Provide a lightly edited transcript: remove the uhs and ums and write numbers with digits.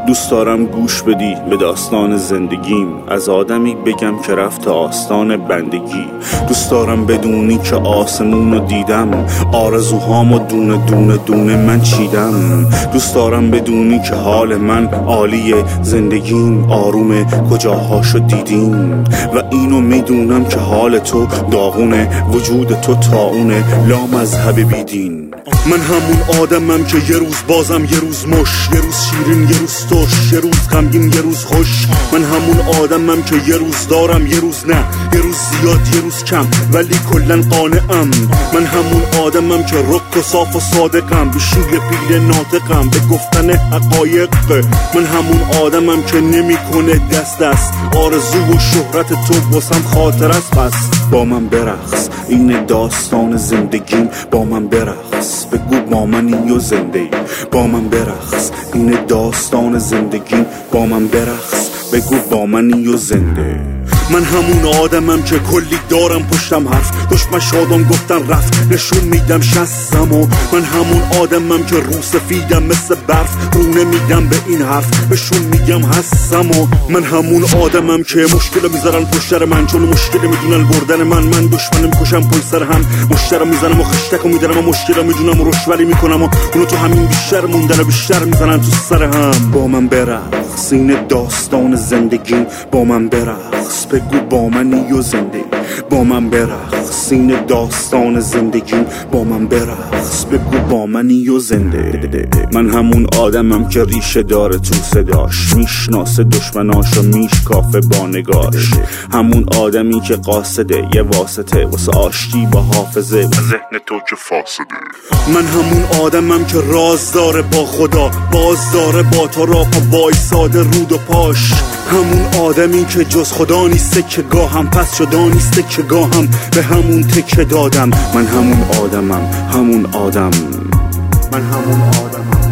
دوست دارم گوش بدی به داستان زندگیم، از آدمی بگم که رفت آستان بندگی. دوست دارم بدونی که آسمون رو دیدم، آرزوهامو دونه دونه دونه من چیدم. دوست دارم بدونی که حال من عالیه، زندگیم آرومه کجاهاشو دیدیم. و اینو میدونم که حال تو داغونه، وجود تو طاعونه، لا مذهب بیدین. من همون آدمم که یه روز بازم، یه روز مش، یه روز شیرین، یه روز ترش، یه روز غمگین، یه روز خوش. من همون آدمم که یه روز دارم، یه روز نه، یه روز زیاد، یه روز کم، ولی کلن قانعم. من همون آدمم که رک و صاف و صادقم، به شیر پیل ناطقم، به گفتن حقایق. من همون آدمم که نمیکنه دست دست، آرزو و شهرت تو واسم خاطر است. پس با من برقص، این داستان زندگیم، با من برقص، بگو با منی و زنده. با من برقص، این داستان زندگیم، با من برقص، بگو با منی و زنده. من همون آدمم که کلی دارم پشتم حرف، دشمن شادم گفتن رفت، نشون میدم شستم. و من همون آدمم که رو سفیدم مثل برف، رو نمیدم به این حرف، بهشون میگم هستم. و من همون آدمم که مشکل میذارن پشت سر من، چون مشکل میدونن بردن من دشمنم کشم پشت سر هم، مشترم میزنم و خشتکو میدارم و مشکل میدونم و رشوری میکنم، و اونو تو همین بیشتر موندن و بیشتر میزنن تو سر هم. با من برقص، این داستان زندگی، با من برقص، بگو با منی و زنده. با من برقص، این داستان زندگی، با من برقص، بگو با منی و زنده. من همون آدمم که ریشه داره تو صداش، میشناسه دشمناشو میشکافه با نگاش. همون آدمی که قاصده یه واسطه واسه آشتی با حافظه و ذهن تو که فاسده. من همون آدمم که راز داره با خدا، باز داره با تو را وایساده رود و پاش. همون آدمی که جز خدا نیسته که گاهم، پس شدا نیسته که گاهم به همون تکه دادم. من همون آدمم، همون آدم، من همون آدمم.